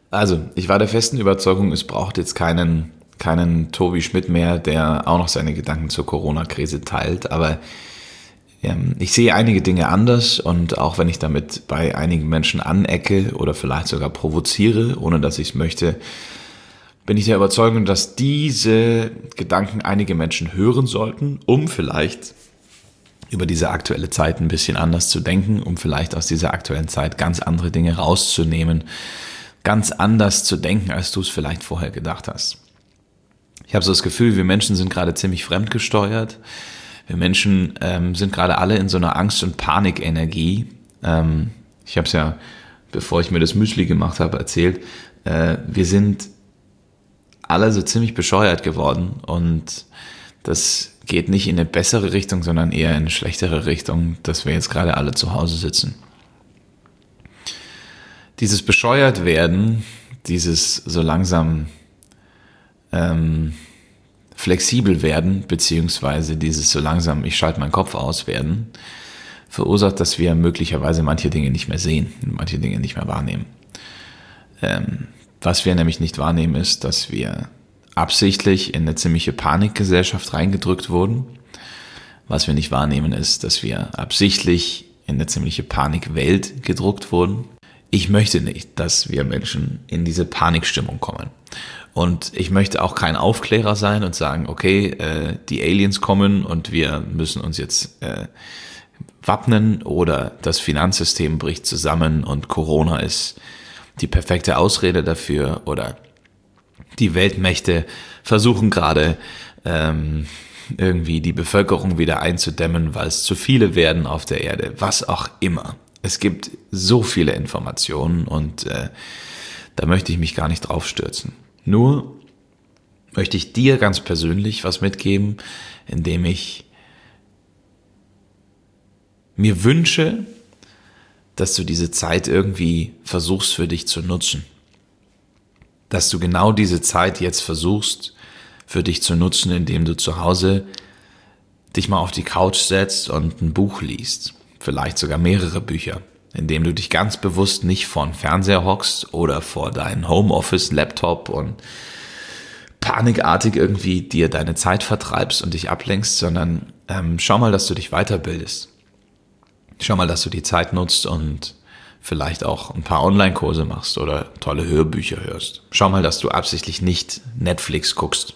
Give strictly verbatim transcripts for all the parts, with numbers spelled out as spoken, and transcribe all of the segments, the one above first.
Also, ich war der festen Überzeugung, es braucht jetzt keinen, keinen Tobi Schmidt mehr, der auch noch seine Gedanken zur Corona-Krise teilt. Aber ähm, ich sehe einige Dinge anders und auch wenn ich damit bei einigen Menschen anecke oder vielleicht sogar provoziere, ohne dass ich es möchte, bin ich der Überzeugung, dass diese Gedanken einige Menschen hören sollten, um vielleicht über diese aktuelle Zeit ein bisschen anders zu denken, um vielleicht aus dieser aktuellen Zeit ganz andere Dinge rauszunehmen, ganz anders zu denken, als du es vielleicht vorher gedacht hast. Ich habe so das Gefühl, wir Menschen sind gerade ziemlich fremdgesteuert. Wir Menschen ähm, sind gerade alle in so einer Angst- und Panikenergie. Ähm, ich habe es ja, bevor ich mir das Müsli gemacht habe, erzählt. Äh, wir sind alle so ziemlich bescheuert geworden und das geht nicht in eine bessere Richtung, sondern eher in eine schlechtere Richtung, dass wir jetzt gerade alle zu Hause sitzen. Dieses bescheuert werden, dieses so langsam ähm, flexibel werden, beziehungsweise dieses so langsam ich schalte meinen Kopf aus werden, verursacht, dass wir möglicherweise manche Dinge nicht mehr sehen, manche Dinge nicht mehr wahrnehmen. Ähm, was wir nämlich nicht wahrnehmen, ist, dass wir absichtlich in eine ziemliche Panikgesellschaft reingedrückt wurden. Was wir nicht wahrnehmen, ist, dass wir absichtlich in eine ziemliche Panikwelt gedrückt wurden. Ich möchte nicht, dass wir Menschen in diese Panikstimmung kommen. Und ich möchte auch kein Aufklärer sein und sagen, okay, äh, die Aliens kommen und wir müssen uns jetzt äh, wappnen oder das Finanzsystem bricht zusammen und Corona ist die perfekte Ausrede dafür oder die Weltmächte versuchen gerade ähm, irgendwie die Bevölkerung wieder einzudämmen, weil es zu viele werden auf der Erde, was auch immer. Es gibt so viele Informationen und äh, da möchte ich mich gar nicht drauf stürzen. Nur möchte ich dir ganz persönlich was mitgeben, indem ich mir wünsche, dass du diese Zeit irgendwie versuchst für dich zu nutzen. Dass du genau diese Zeit jetzt versuchst für dich zu nutzen, indem du zu Hause dich mal auf die Couch setzt und ein Buch liest. Vielleicht sogar mehrere Bücher. Indem du dich ganz bewusst nicht vor den Fernseher hockst oder vor deinen Homeoffice-Laptop und panikartig irgendwie dir deine Zeit vertreibst und dich ablenkst, sondern ähm, schau mal, dass du dich weiterbildest. Schau mal, dass du die Zeit nutzt und vielleicht auch ein paar Online-Kurse machst oder tolle Hörbücher hörst. Schau mal, dass du absichtlich nicht Netflix guckst.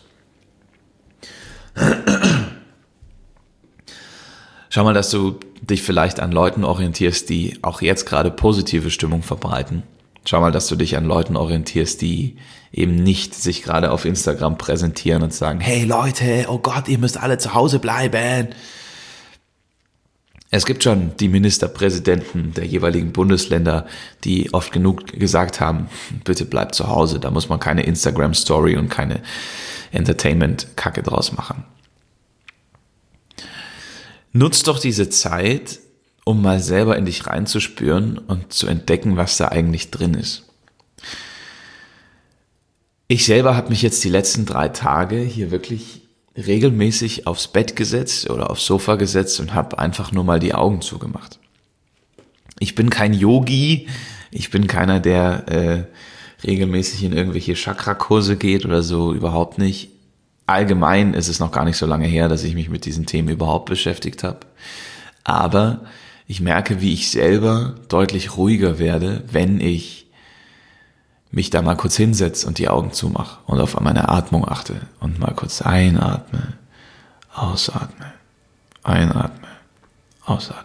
Schau mal, dass du dich vielleicht an Leuten orientierst, die auch jetzt gerade positive Stimmung verbreiten. Schau mal, dass du dich an Leuten orientierst, die eben nicht sich gerade auf Instagram präsentieren und sagen, hey Leute, oh Gott, ihr müsst alle zu Hause bleiben. Es gibt schon die Ministerpräsidenten der jeweiligen Bundesländer, die oft genug gesagt haben, bitte bleibt zu Hause, da muss man keine Instagram-Story und keine Entertainment-Kacke draus machen. Nutz doch diese Zeit, um mal selber in dich reinzuspüren und zu entdecken, was da eigentlich drin ist. Ich selber habe mich jetzt die letzten drei Tage hier wirklich regelmäßig aufs Bett gesetzt oder aufs Sofa gesetzt und habe einfach nur mal die Augen zugemacht. Ich bin kein Yogi, ich bin keiner, der äh, regelmäßig in irgendwelche Chakra-Kurse geht oder so, überhaupt nicht. Allgemein ist es noch gar nicht so lange her, dass ich mich mit diesen Themen überhaupt beschäftigt habe. Aber ich merke, wie ich selber deutlich ruhiger werde, wenn ich mich da mal kurz hinsetze und die Augen zumache und auf meine Atmung achte und mal kurz einatme, ausatme, einatme, ausatme.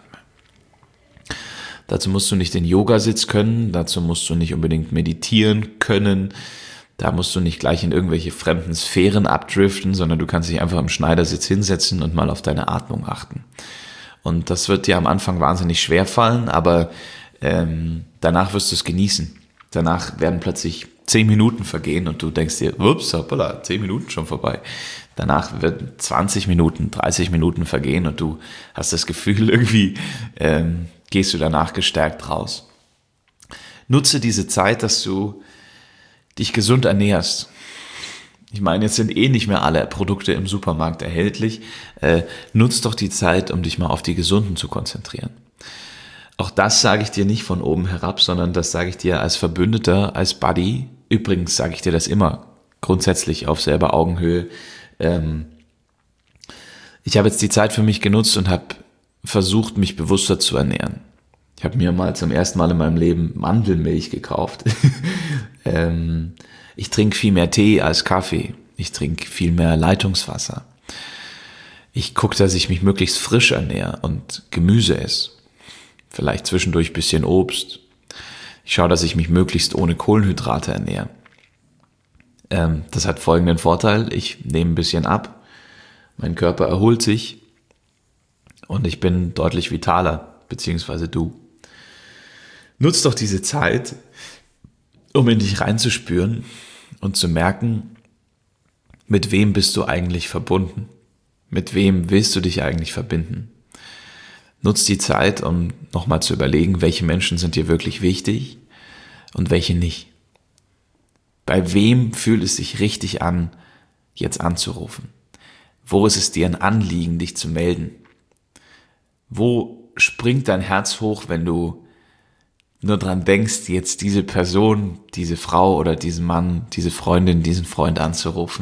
Dazu musst du nicht den Yogasitz können, dazu musst du nicht unbedingt meditieren können, da musst du nicht gleich in irgendwelche fremden Sphären abdriften, sondern du kannst dich einfach im Schneidersitz hinsetzen und mal auf deine Atmung achten. Und das wird dir am Anfang wahnsinnig schwer fallen, aber ähm, danach wirst du es genießen. Danach werden plötzlich zehn Minuten vergehen und du denkst dir, ups, hoppala, zehn Minuten schon vorbei. Danach werden zwanzig Minuten, dreißig Minuten vergehen und du hast das Gefühl, irgendwie ähm, gehst du danach gestärkt raus. Nutze diese Zeit, dass du dich gesund ernährst. Ich meine, jetzt sind eh nicht mehr alle Produkte im Supermarkt erhältlich. Äh, nutz doch die Zeit, um dich mal auf die Gesunden zu konzentrieren. Auch das sage ich dir nicht von oben herab, sondern das sage ich dir als Verbündeter, als Buddy, übrigens sage ich dir das immer, grundsätzlich auf selber Augenhöhe. Ähm, ich habe jetzt die Zeit für mich genutzt und habe versucht, mich bewusster zu ernähren. Ich habe mir mal zum ersten Mal in meinem Leben Mandelmilch gekauft. ähm, ich trinke viel mehr Tee als Kaffee. Ich trinke viel mehr Leitungswasser. Ich gucke, dass ich mich möglichst frisch ernähre und Gemüse esse. Vielleicht zwischendurch ein bisschen Obst. Ich schaue, dass ich mich möglichst ohne Kohlenhydrate ernähre. Ähm, das hat folgenden Vorteil. Ich nehme ein bisschen ab. Mein Körper erholt sich. Und ich bin deutlich vitaler, beziehungsweise du. Nutz doch diese Zeit, um in dich reinzuspüren und zu merken, mit wem bist du eigentlich verbunden? Mit wem willst du dich eigentlich verbinden? Nutz die Zeit, um nochmal zu überlegen, welche Menschen sind dir wirklich wichtig und welche nicht. Bei wem fühlt es sich richtig an, jetzt anzurufen? Wo ist es dir ein Anliegen, dich zu melden? Wo springt dein Herz hoch, wenn du nur dran denkst, jetzt diese Person, diese Frau oder diesen Mann, diese Freundin, diesen Freund anzurufen?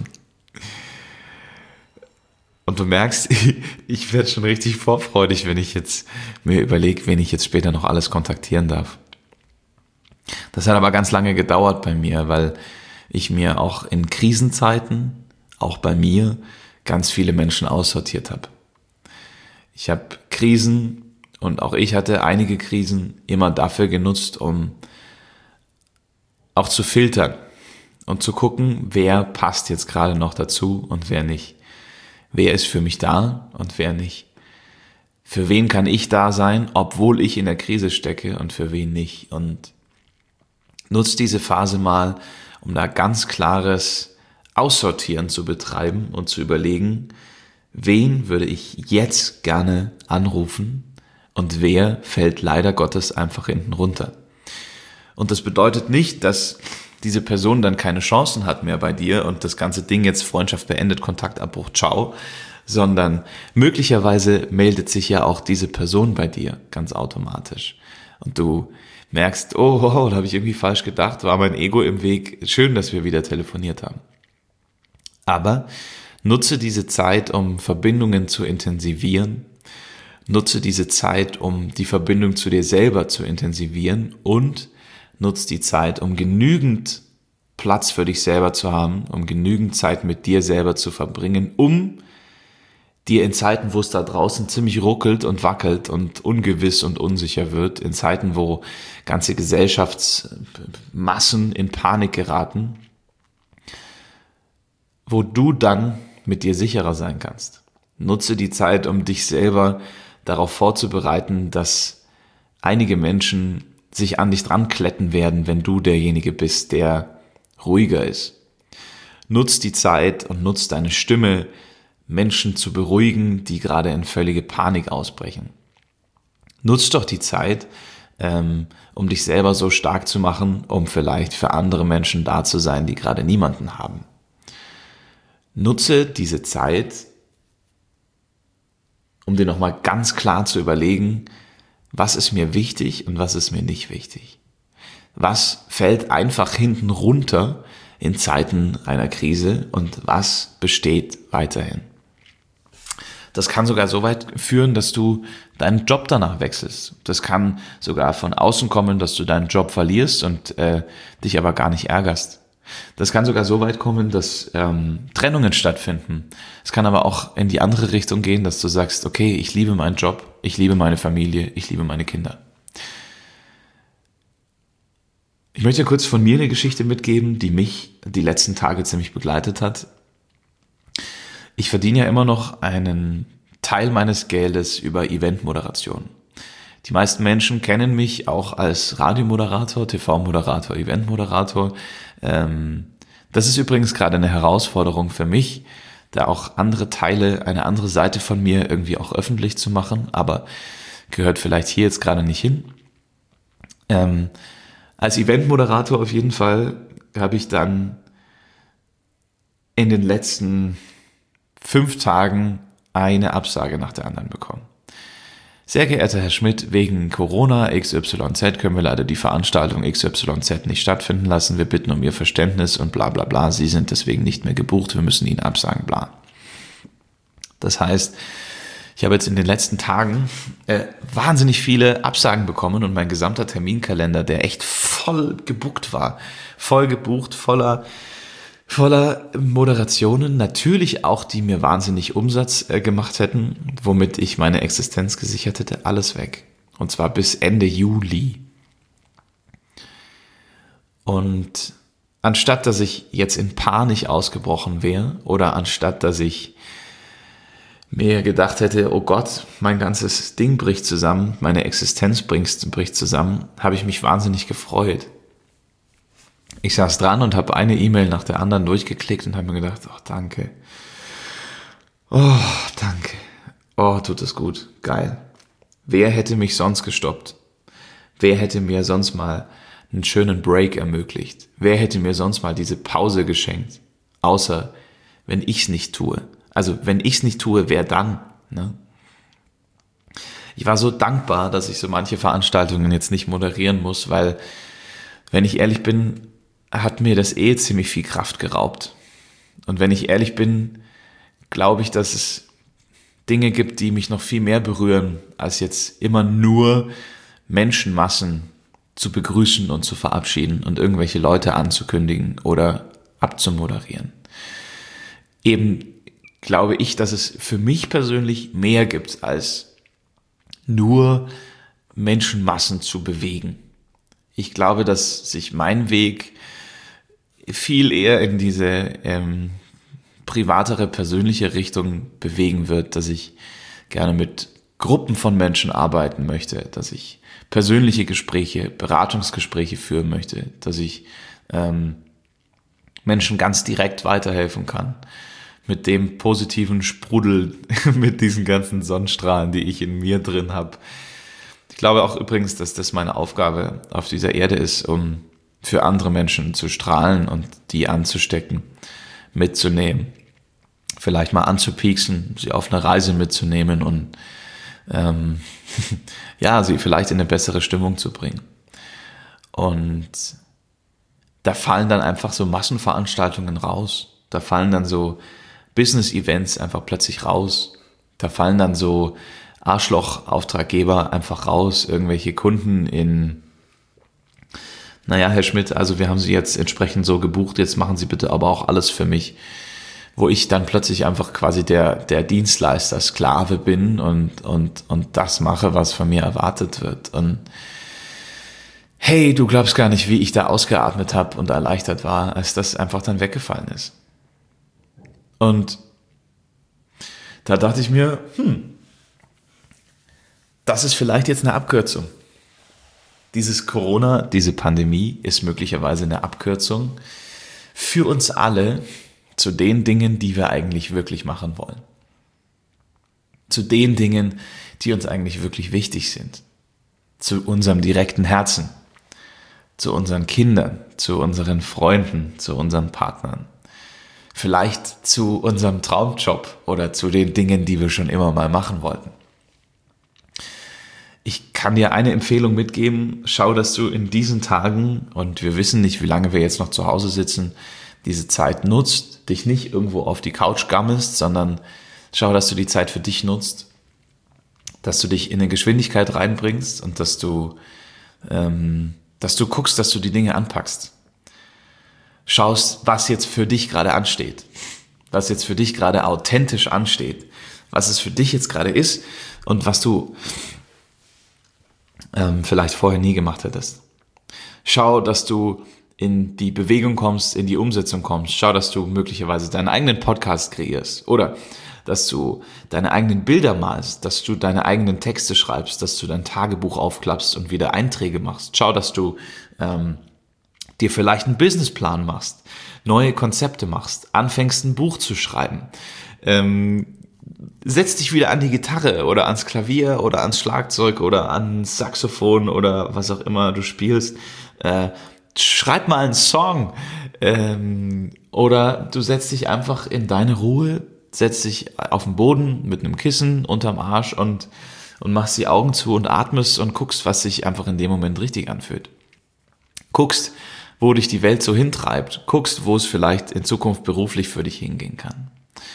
Und du merkst, ich werde schon richtig vorfreudig, wenn ich jetzt mir überlege, wen ich jetzt später noch alles kontaktieren darf. Das hat aber ganz lange gedauert bei mir, weil ich mir auch in Krisenzeiten, auch bei mir, ganz viele Menschen aussortiert habe. Ich habe Krisen und auch ich hatte einige Krisen immer dafür genutzt, um auch zu filtern und zu gucken, wer passt jetzt gerade noch dazu und wer nicht. Wer ist für mich da und wer nicht? Für wen kann ich da sein, obwohl ich in der Krise stecke und für wen nicht? Und nutzt diese Phase mal, um da ganz klares Aussortieren zu betreiben und zu überlegen, wen würde ich jetzt gerne anrufen und wer fällt leider Gottes einfach hinten runter. Und das bedeutet nicht, dass diese Person dann keine Chancen hat mehr bei dir und das ganze Ding jetzt Freundschaft beendet, Kontaktabbruch, ciao, sondern möglicherweise meldet sich ja auch diese Person bei dir ganz automatisch. Und du merkst, oh, wow, da habe ich irgendwie falsch gedacht, war mein Ego im Weg, schön, dass wir wieder telefoniert haben. Aber nutze diese Zeit, um Verbindungen zu intensivieren, nutze diese Zeit, um die Verbindung zu dir selber zu intensivieren und nutz die Zeit, um genügend Platz für dich selber zu haben, um genügend Zeit mit dir selber zu verbringen, um dir in Zeiten, wo es da draußen ziemlich ruckelt und wackelt und ungewiss und unsicher wird, in Zeiten, wo ganze Gesellschaftsmassen in Panik geraten, wo du dann mit dir sicherer sein kannst. Nutze die Zeit, um dich selber darauf vorzubereiten, dass einige Menschen sich an dich dran kletten werden, wenn du derjenige bist, der ruhiger ist. Nutz die Zeit und nutz deine Stimme, Menschen zu beruhigen, die gerade in völlige Panik ausbrechen. Nutz doch die Zeit, ähm, um dich selber so stark zu machen, um vielleicht für andere Menschen da zu sein, die gerade niemanden haben. Nutze diese Zeit, um dir nochmal ganz klar zu überlegen, was ist mir wichtig und was ist mir nicht wichtig. Was fällt einfach hinten runter in Zeiten einer Krise und was besteht weiterhin. Das kann sogar so weit führen, dass du deinen Job danach wechselst. Das kann sogar von außen kommen, dass du deinen Job verlierst und äh, dich aber gar nicht ärgerst. Das kann sogar so weit kommen, dass ähm, Trennungen stattfinden. Es kann aber auch in die andere Richtung gehen, dass du sagst, okay, ich liebe meinen Job, ich liebe meine Familie, ich liebe meine Kinder. Ich möchte kurz von mir eine Geschichte mitgeben, die mich die letzten Tage ziemlich begleitet hat. Ich verdiene ja immer noch einen Teil meines Geldes über Eventmoderation. Die meisten Menschen kennen mich auch als Radiomoderator, T V-Moderator, Eventmoderator. Ähm, das ist übrigens gerade eine Herausforderung für mich, da auch andere Teile, eine andere Seite von mir irgendwie auch öffentlich zu machen, aber gehört vielleicht hier jetzt gerade nicht hin. Ähm, als Eventmoderator auf jeden Fall habe ich dann in den letzten fünf Tagen eine Absage nach der anderen bekommen. Sehr geehrter Herr Schmidt, wegen Corona X Y Z können wir leider die Veranstaltung X Y Z nicht stattfinden lassen. Wir bitten um Ihr Verständnis und bla bla bla. Sie sind deswegen nicht mehr gebucht, wir müssen Ihnen absagen, bla. Das heißt, ich habe jetzt in den letzten Tagen äh, wahnsinnig viele Absagen bekommen und mein gesamter Terminkalender, der echt voll gebucht war, voll gebucht, voller voller Moderationen, natürlich auch, die mir wahnsinnig Umsatz äh, gemacht hätten, womit ich meine Existenz gesichert hätte, alles weg. Und zwar bis Ende Juli. Und anstatt, dass ich jetzt in Panik ausgebrochen wäre oder anstatt, dass ich mir gedacht hätte, oh Gott, mein ganzes Ding bricht zusammen, meine Existenz bricht, bricht zusammen, habe ich mich wahnsinnig gefreut. Ich saß dran und habe eine E-Mail nach der anderen durchgeklickt und habe mir gedacht, oh danke, oh danke, oh tut es gut, geil. Wer hätte mich sonst gestoppt? Wer hätte mir sonst mal einen schönen Break ermöglicht? Wer hätte mir sonst mal diese Pause geschenkt? Außer wenn ich es nicht tue. Also wenn ich es nicht tue, wer dann? Ne? Ich war so dankbar, dass ich so manche Veranstaltungen jetzt nicht moderieren muss, weil, wenn ich ehrlich bin, hat mir das eh ziemlich viel Kraft geraubt. Und wenn ich ehrlich bin, glaube ich, dass es Dinge gibt, die mich noch viel mehr berühren, als jetzt immer nur Menschenmassen zu begrüßen und zu verabschieden und irgendwelche Leute anzukündigen oder abzumoderieren. Eben glaube ich, dass es für mich persönlich mehr gibt, als nur Menschenmassen zu bewegen. Ich glaube, dass sich mein Weg viel eher in diese ähm, privatere, persönliche Richtung bewegen wird, dass ich gerne mit Gruppen von Menschen arbeiten möchte, dass ich persönliche Gespräche, Beratungsgespräche führen möchte, dass ich ähm, Menschen ganz direkt weiterhelfen kann, mit dem positiven Sprudel, mit diesen ganzen Sonnenstrahlen, die ich in mir drin habe. Ich glaube auch übrigens, dass das meine Aufgabe auf dieser Erde ist, um für andere Menschen zu strahlen und die anzustecken, mitzunehmen. Vielleicht mal anzupieksen, sie auf eine Reise mitzunehmen und ähm, ja, sie vielleicht in eine bessere Stimmung zu bringen. Und da fallen dann einfach so Massenveranstaltungen raus. Da fallen dann so Business-Events einfach plötzlich raus. Da fallen dann so Arschloch-Auftraggeber einfach raus, irgendwelche Kunden in, naja, Herr Schmidt, also wir haben Sie jetzt entsprechend so gebucht, jetzt machen Sie bitte aber auch alles für mich. Wo ich dann plötzlich einfach quasi der, der Dienstleister, Sklave bin und, und, und das mache, was von mir erwartet wird. Und hey, du glaubst gar nicht, wie ich da ausgeatmet habe und erleichtert war, als das einfach dann weggefallen ist. Und da dachte ich mir, hm, das ist vielleicht jetzt eine Abkürzung. Dieses Corona, diese Pandemie ist möglicherweise eine Abkürzung für uns alle zu den Dingen, die wir eigentlich wirklich machen wollen. Zu den Dingen, die uns eigentlich wirklich wichtig sind. Zu unserem direkten Herzen. Zu unseren Kindern, zu unseren Freunden, zu unseren Partnern. Vielleicht zu unserem Traumjob oder zu den Dingen, die wir schon immer mal machen wollten. Ich kann dir eine Empfehlung mitgeben, schau, dass du in diesen Tagen, und wir wissen nicht, wie lange wir jetzt noch zu Hause sitzen, diese Zeit nutzt, dich nicht irgendwo auf die Couch gammelst, sondern schau, dass du die Zeit für dich nutzt, dass du dich in eine Geschwindigkeit reinbringst und dass du, ähm, dass du guckst, dass du die Dinge anpackst. Schaust, was jetzt für dich gerade ansteht, was jetzt für dich gerade authentisch ansteht, was es für dich jetzt gerade ist und was du ähm, vielleicht vorher nie gemacht hättest. Schau, dass du in die Bewegung kommst, in die Umsetzung kommst. Schau, dass du möglicherweise deinen eigenen Podcast kreierst oder dass du deine eigenen Bilder malst, dass du deine eigenen Texte schreibst, dass du dein Tagebuch aufklappst und wieder Einträge machst. Schau, dass du ähm, dir vielleicht einen Businessplan machst, neue Konzepte machst, anfängst ein Buch zu schreiben. Ähm, setz dich wieder an die Gitarre oder ans Klavier oder ans Schlagzeug oder ans Saxophon oder was auch immer du spielst. Äh, schreib mal einen Song ähm, oder du setzt dich einfach in deine Ruhe, setzt dich auf den Boden mit einem Kissen unterm Arsch und und machst die Augen zu und atmest und guckst, was sich einfach in dem Moment richtig anfühlt. Guckst, wo dich die Welt so hintreibt. Guckst, wo es vielleicht in Zukunft beruflich für dich hingehen kann.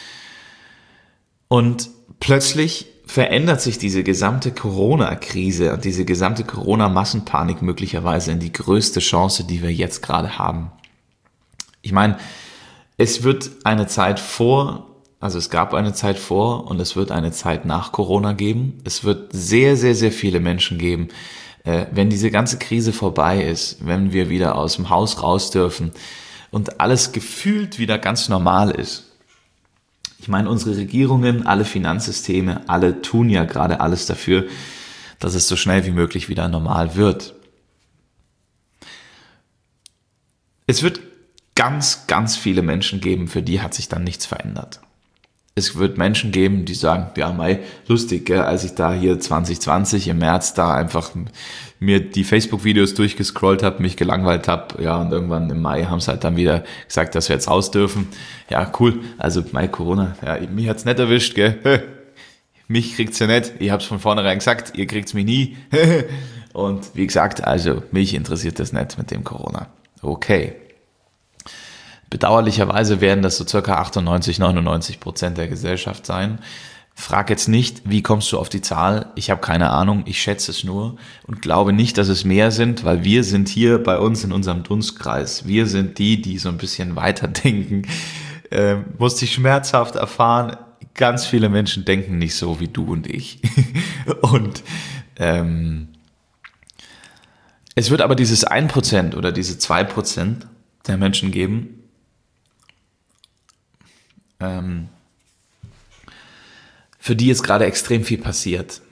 Und plötzlich verändert sich diese gesamte Corona-Krise und diese gesamte Corona-Massenpanik möglicherweise in die größte Chance, die wir jetzt gerade haben. Ich meine, es wird eine Zeit vor, also es gab eine Zeit vor und es wird eine Zeit nach Corona geben. Es wird sehr, sehr, sehr viele Menschen geben, äh, wenn diese ganze Krise vorbei ist, wenn wir wieder aus dem Haus raus dürfen und alles gefühlt wieder ganz normal ist. Ich meine, unsere Regierungen, alle Finanzsysteme, alle tun ja gerade alles dafür, dass es so schnell wie möglich wieder normal wird. Es wird ganz, ganz viele Menschen geben, für die hat sich dann nichts verändert. Es wird Menschen geben, die sagen, ja, mei, lustig, gell, als ich da hier zwanzig zwanzig im März da einfach mir die Facebook-Videos durchgescrollt habe, mich gelangweilt habe, ja, und irgendwann im Mai haben sie halt dann wieder gesagt, dass wir jetzt raus dürfen. Ja, cool, also Mai, Corona, ja, mich hat's nicht erwischt, gell, mich kriegt's ja nicht, ich hab's von vornherein gesagt, ihr kriegt's mich nie, und wie gesagt, also mich interessiert das nicht mit dem Corona. Okay. Bedauerlicherweise werden das so circa achtundneunzig, neunundneunzig Prozent der Gesellschaft sein. Frag jetzt nicht, wie kommst du auf die Zahl? Ich habe keine Ahnung, ich schätze es nur und glaube nicht, dass es mehr sind, weil wir sind hier bei uns in unserem Dunstkreis. Wir sind die, die so ein bisschen weiterdenken. Ähm, musste ich schmerzhaft erfahren, ganz viele Menschen denken nicht so wie du und ich. Und ähm, es wird aber dieses ein Prozent oder diese zwei Prozent der Menschen geben, für die jetzt gerade extrem viel passiert,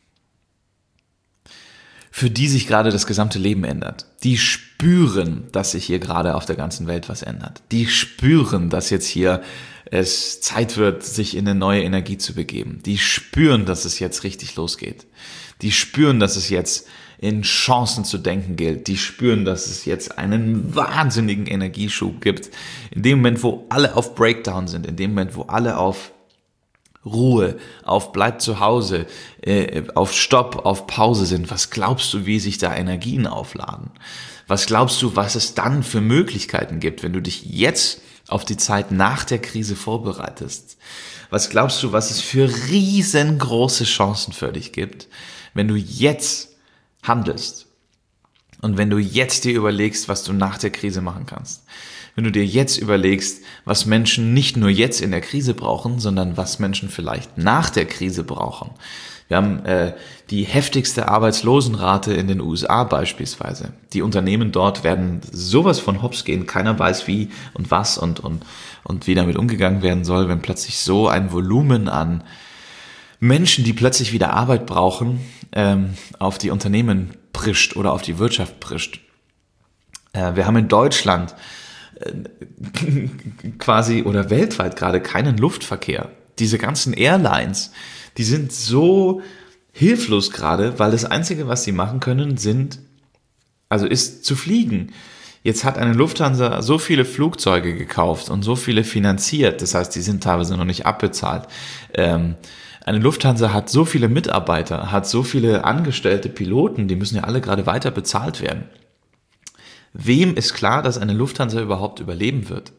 für die sich gerade das gesamte Leben ändert. Die spüren, dass sich hier gerade auf der ganzen Welt was ändert. Die spüren, dass jetzt hier es Zeit wird, sich in eine neue Energie zu begeben. Die spüren, dass es jetzt richtig losgeht. Die spüren, dass es jetzt in Chancen zu denken gilt. Die spüren, dass es jetzt einen wahnsinnigen Energieschub gibt. In dem Moment, wo alle auf Breakdown sind, in dem Moment, wo alle auf Ruhe, auf Bleib zu Hause, äh, auf Stopp, auf Pause sind, was glaubst du, wie sich da Energien aufladen? Was glaubst du, was es dann für Möglichkeiten gibt, wenn du dich jetzt auf die Zeit nach der Krise vorbereitest? Was glaubst du, was es für riesengroße Chancen für dich gibt, wenn du jetzt handelst und wenn du jetzt dir überlegst, was du nach der Krise machen kannst? Wenn du dir jetzt überlegst, was Menschen nicht nur jetzt in der Krise brauchen, sondern was Menschen vielleicht nach der Krise brauchen. Wir haben äh, die heftigste Arbeitslosenrate in den U S A beispielsweise. Die Unternehmen dort werden sowas von hops gehen. Keiner weiß wie und was und, und, und wie damit umgegangen werden soll, wenn plötzlich so ein Volumen an Menschen, die plötzlich wieder Arbeit brauchen, ähm, auf die Unternehmen prischt oder auf die Wirtschaft prischt. Äh, wir haben in Deutschland äh, quasi oder weltweit gerade keinen Luftverkehr. Diese ganzen Airlines, die sind so hilflos gerade, weil das Einzige, was sie machen können, sind, also ist zu fliegen. Jetzt hat eine Lufthansa so viele Flugzeuge gekauft und so viele finanziert, das heißt, die sind teilweise noch nicht abbezahlt. Ähm, Eine Lufthansa hat so viele Mitarbeiter, hat so viele angestellte Piloten, die müssen ja alle gerade weiter bezahlt werden. Wem ist klar, dass eine Lufthansa überhaupt überleben wird?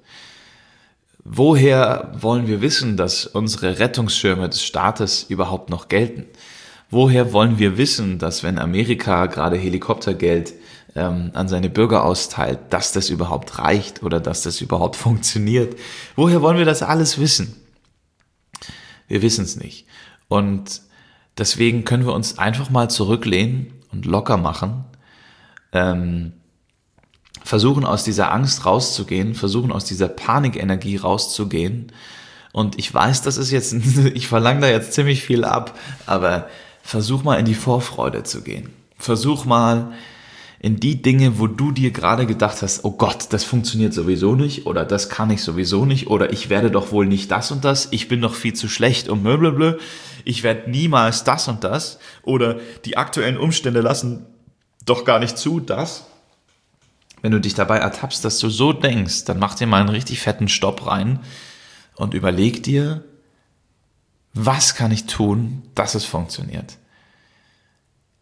Woher wollen wir wissen, dass unsere Rettungsschirme des Staates überhaupt noch gelten? Woher wollen wir wissen, dass wenn Amerika gerade Helikoptergeld ähm, an seine Bürger austeilt, dass das überhaupt reicht oder dass das überhaupt funktioniert? Woher wollen wir das alles wissen? Wir wissen es nicht. Und deswegen können wir uns einfach mal zurücklehnen und locker machen, ähm, versuchen aus dieser Angst rauszugehen, versuchen aus dieser Panikenergie rauszugehen. Und ich weiß, das ist jetzt, ich verlange da jetzt ziemlich viel ab, aber versuch mal in die Vorfreude zu gehen. Versuch mal in die Dinge, wo du dir gerade gedacht hast, oh Gott, das funktioniert sowieso nicht oder das kann ich sowieso nicht oder ich werde doch wohl nicht das und das, ich bin doch viel zu schlecht und blablabla, ich werde niemals das und das oder die aktuellen Umstände lassen doch gar nicht zu, das. Wenn du dich dabei ertappst, dass du so denkst, dann mach dir mal einen richtig fetten Stopp rein und überleg dir, was kann ich tun, dass es funktioniert?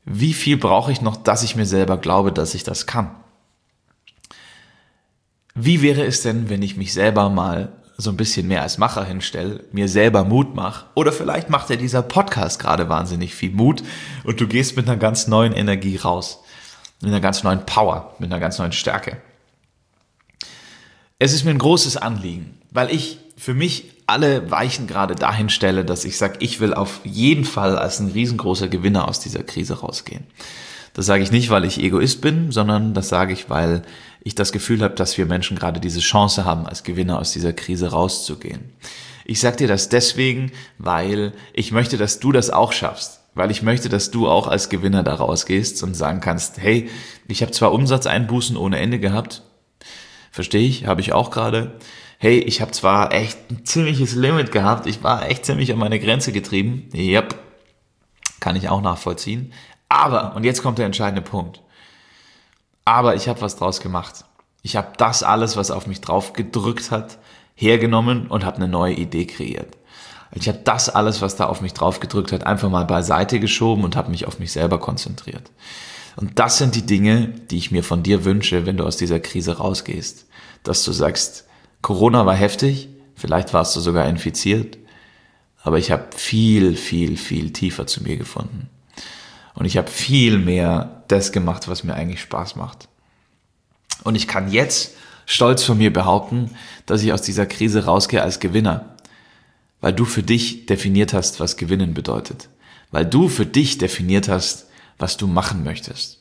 Wie viel brauche ich noch, dass ich mir selber glaube, dass ich das kann? Wie wäre es denn, wenn ich mich selber mal so ein bisschen mehr als Macher hinstelle, mir selber Mut mache? Oder vielleicht macht ja dieser Podcast gerade wahnsinnig viel Mut und du gehst mit einer ganz neuen Energie raus, mit einer ganz neuen Power, mit einer ganz neuen Stärke. Es ist mir ein großes Anliegen, weil ich für mich alle Weichen gerade dahin stelle, dass ich sage, ich will auf jeden Fall als ein riesengroßer Gewinner aus dieser Krise rausgehen. Das sage ich nicht, weil ich Egoist bin, sondern das sage ich, weil ich das Gefühl habe, dass wir Menschen gerade diese Chance haben, als Gewinner aus dieser Krise rauszugehen. Ich sage dir das deswegen, weil ich möchte, dass du das auch schaffst. Weil ich möchte, dass du auch als Gewinner da rausgehst und sagen kannst, hey, ich habe zwar Umsatzeinbußen ohne Ende gehabt, verstehe ich, habe ich auch gerade. Hey, ich habe zwar echt ein ziemliches Limit gehabt, ich war echt ziemlich an meine Grenze getrieben. Yep, kann ich auch nachvollziehen. Aber, und jetzt kommt der entscheidende Punkt, aber ich habe was draus gemacht. Ich habe das alles, was auf mich drauf gedrückt hat, hergenommen und habe eine neue Idee kreiert. Ich habe das alles, was da auf mich drauf gedrückt hat, einfach mal beiseite geschoben und habe mich auf mich selber konzentriert. Und das sind die Dinge, die ich mir von dir wünsche, wenn du aus dieser Krise rausgehst. Dass du sagst, Corona war heftig, vielleicht warst du sogar infiziert, aber ich habe viel, viel, viel tiefer zu mir gefunden. Und ich habe viel mehr das gemacht, was mir eigentlich Spaß macht. Und ich kann jetzt stolz von mir behaupten, dass ich aus dieser Krise rausgehe als Gewinner. Weil du für dich definiert hast, was Gewinnen bedeutet. Weil du für dich definiert hast, was du machen möchtest.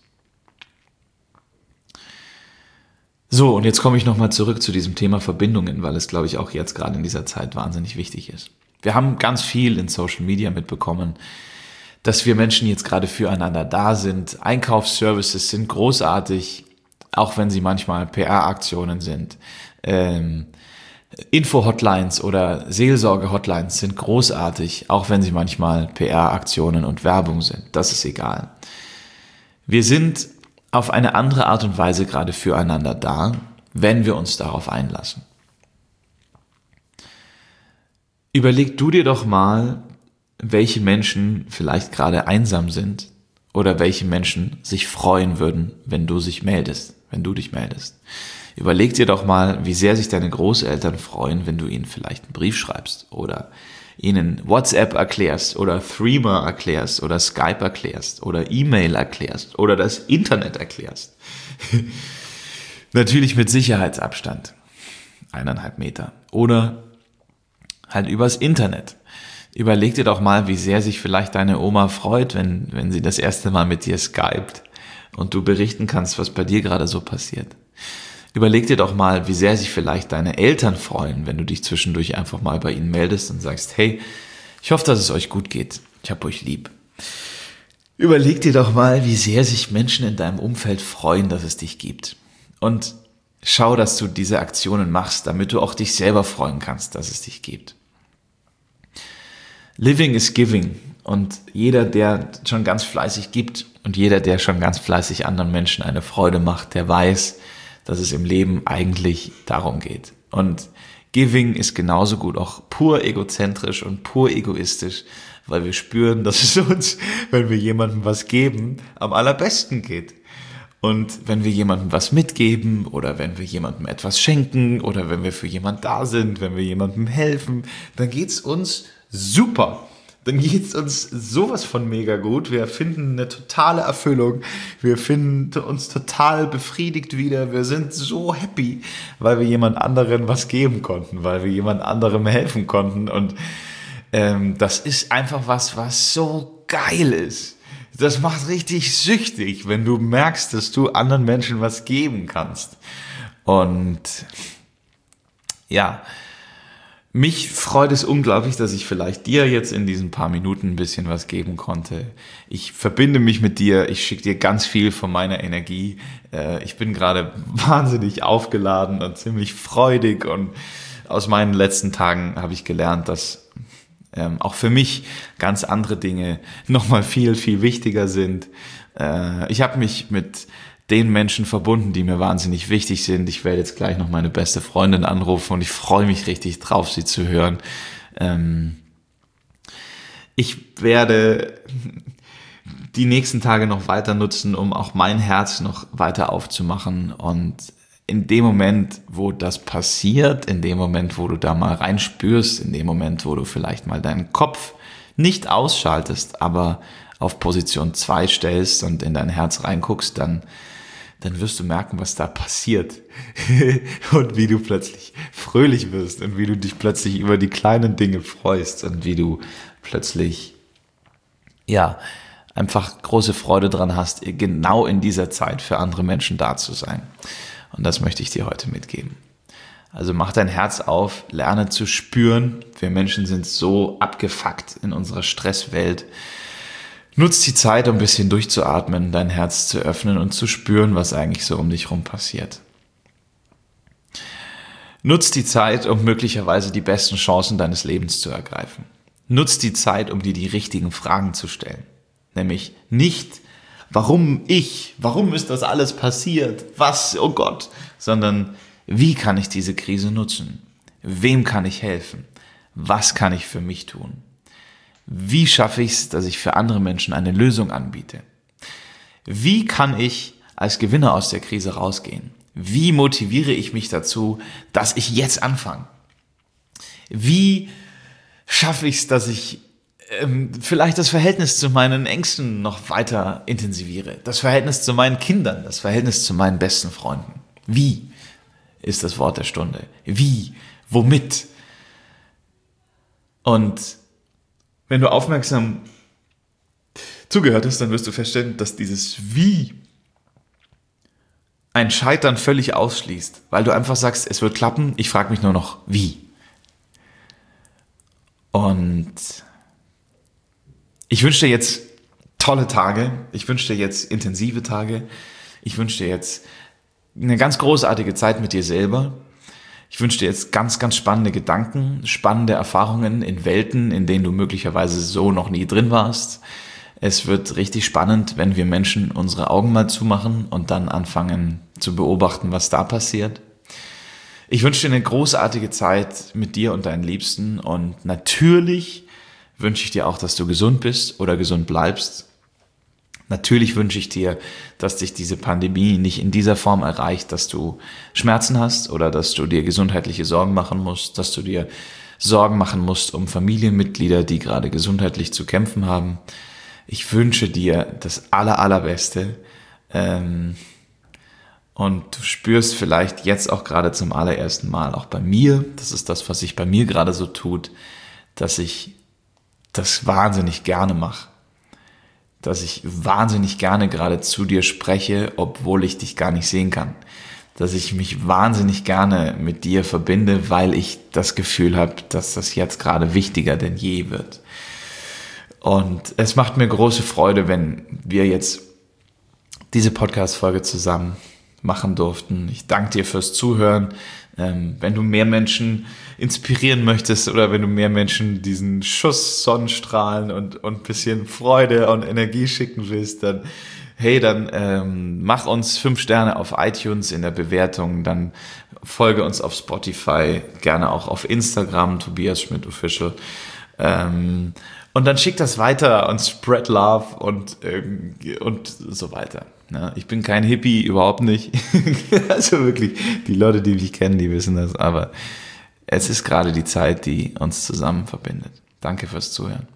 So, und jetzt komme ich nochmal zurück zu diesem Thema Verbindungen, weil es, glaube ich, auch jetzt gerade in dieser Zeit wahnsinnig wichtig ist. Wir haben ganz viel in Social Media mitbekommen, dass wir Menschen jetzt gerade füreinander da sind. Einkaufsservices sind großartig, auch wenn sie manchmal P R-Aktionen sind. Ähm, Info-Hotlines oder Seelsorge-Hotlines sind großartig, auch wenn sie manchmal P R-Aktionen und Werbung sind. Das ist egal. Wir sind auf eine andere Art und Weise gerade füreinander da, wenn wir uns darauf einlassen. Überleg du dir doch mal, welche Menschen vielleicht gerade einsam sind oder welche Menschen sich freuen würden, wenn du dich meldest, wenn du dich meldest. Überleg dir doch mal, wie sehr sich deine Großeltern freuen, wenn du ihnen vielleicht einen Brief schreibst oder ihnen WhatsApp erklärst oder Threema erklärst oder Skype erklärst oder E-Mail erklärst oder das Internet erklärst. Natürlich mit Sicherheitsabstand, eineinhalb Meter oder halt übers Internet. Überleg dir doch mal, wie sehr sich vielleicht deine Oma freut, wenn, wenn sie das erste Mal mit dir skypt und du berichten kannst, was bei dir gerade so passiert. Überleg dir doch mal, wie sehr sich vielleicht deine Eltern freuen, wenn du dich zwischendurch einfach mal bei ihnen meldest und sagst, hey, ich hoffe, dass es euch gut geht. Ich hab euch lieb. Überleg dir doch mal, wie sehr sich Menschen in deinem Umfeld freuen, dass es dich gibt. Und schau, dass du diese Aktionen machst, damit du auch dich selber freuen kannst, dass es dich gibt. Living is giving. Und jeder, der schon ganz fleißig gibt und jeder, der schon ganz fleißig anderen Menschen eine Freude macht, der weiß, dass es im Leben eigentlich darum geht. Und Giving ist genauso gut auch pur egozentrisch und pur egoistisch, weil wir spüren, dass es uns, wenn wir jemandem was geben, am allerbesten geht. Und wenn wir jemandem was mitgeben oder wenn wir jemandem etwas schenken oder wenn wir für jemanden da sind, wenn wir jemandem helfen, dann geht's uns super. Dann geht's uns sowas von mega gut. Wir finden eine totale Erfüllung. Wir finden uns total befriedigt wieder. Wir sind so happy, weil wir jemand anderen was geben konnten, weil wir jemand anderem helfen konnten. Und ähm, das ist einfach was, was so geil ist. Das macht richtig süchtig, wenn du merkst, dass du anderen Menschen was geben kannst. Und ja, mich freut es unglaublich, dass ich vielleicht dir jetzt in diesen paar Minuten ein bisschen was geben konnte. Ich verbinde mich mit dir, ich schicke dir ganz viel von meiner Energie. Ich bin gerade wahnsinnig aufgeladen und ziemlich freudig und aus meinen letzten Tagen habe ich gelernt, dass ähm, auch für mich ganz andere Dinge nochmal viel, viel wichtiger sind. Äh, ich habe mich mit den Menschen verbunden, die mir wahnsinnig wichtig sind. Ich werde jetzt gleich noch meine beste Freundin anrufen und ich freue mich richtig drauf, sie zu hören. Ähm, ich werde die nächsten Tage noch weiter nutzen, um auch mein Herz noch weiter aufzumachen. Und in dem Moment, wo das passiert, in dem Moment, wo du da mal reinspürst, in dem Moment, wo du vielleicht mal deinen Kopf nicht ausschaltest, aber auf Position zwei stellst und in dein Herz reinguckst, dann, dann wirst du merken, was da passiert und wie du plötzlich fröhlich wirst und wie du dich plötzlich über die kleinen Dinge freust und wie du plötzlich, ja, einfach große Freude dran hast, genau in dieser Zeit für andere Menschen da zu sein. Und das möchte ich dir heute mitgeben. Also mach dein Herz auf, lerne zu spüren. Wir Menschen sind so abgefuckt in unserer Stresswelt. Nutz die Zeit, um ein bisschen durchzuatmen, dein Herz zu öffnen und zu spüren, was eigentlich so um dich rum passiert. Nutz die Zeit, um möglicherweise die besten Chancen deines Lebens zu ergreifen. Nutz die Zeit, um dir die richtigen Fragen zu stellen. Nämlich nicht, warum ich, warum ist das alles passiert, was, oh Gott, sondern wie kann ich diese Krise nutzen? Wem kann ich helfen? Was kann ich für mich tun? Wie schaffe ich es, dass ich für andere Menschen eine Lösung anbiete? Wie kann ich als Gewinner aus der Krise rausgehen? Wie motiviere ich mich dazu, dass ich jetzt anfange? Wie schaffe ich es, dass ich ähm, vielleicht das Verhältnis zu meinen Ängsten noch weiter intensiviere? Das Verhältnis zu meinen Kindern, das Verhältnis zu meinen besten Freunden. Wie ist das Wort der Stunde? Wie? Womit? Und wenn du aufmerksam zugehört hast, dann wirst du feststellen, dass dieses Wie ein Scheitern völlig ausschließt, weil du einfach sagst, es wird klappen, ich frage mich nur noch, wie. Und ich wünsche dir jetzt tolle Tage, ich wünsche dir jetzt intensive Tage, ich wünsche dir jetzt eine ganz großartige Zeit mit dir selber. Ich wünsche dir jetzt ganz, ganz spannende Gedanken, spannende Erfahrungen in Welten, in denen du möglicherweise so noch nie drin warst. Es wird richtig spannend, wenn wir Menschen unsere Augen mal zumachen und dann anfangen zu beobachten, was da passiert. Ich wünsche dir eine großartige Zeit mit dir und deinen Liebsten und natürlich wünsche ich dir auch, dass du gesund bist oder gesund bleibst. Natürlich wünsche ich dir, dass dich diese Pandemie nicht in dieser Form erreicht, dass du Schmerzen hast oder dass du dir gesundheitliche Sorgen machen musst, dass du dir Sorgen machen musst um Familienmitglieder, die gerade gesundheitlich zu kämpfen haben. Ich wünsche dir das aller, allerbeste ähm, und du spürst vielleicht jetzt auch gerade zum allerersten Mal, auch bei mir, das ist das, was sich bei mir gerade so tut, dass ich das wahnsinnig gerne mache. Dass ich wahnsinnig gerne gerade zu dir spreche, obwohl ich dich gar nicht sehen kann. Dass ich mich wahnsinnig gerne mit dir verbinde, weil ich das Gefühl habe, dass das jetzt gerade wichtiger denn je wird. Und es macht mir große Freude, wenn wir jetzt diese Podcast-Folge zusammen machen durften. Ich danke dir fürs Zuhören. Ähm, wenn du mehr Menschen inspirieren möchtest oder wenn du mehr Menschen diesen Schuss Sonnenstrahlen und und bisschen Freude und Energie schicken willst, dann hey, dann ähm, mach uns fünf Sterne auf iTunes in der Bewertung, dann folge uns auf Spotify, gerne auch auf Instagram, Tobias Schmidt Official. Ähm, und dann schick das weiter und spread love und, ähm, und so weiter. Ja, ich bin kein Hippie, überhaupt nicht. Also wirklich, die Leute, die mich kennen, die wissen das. Aber es ist gerade die Zeit, die uns zusammen verbindet. Danke fürs Zuhören.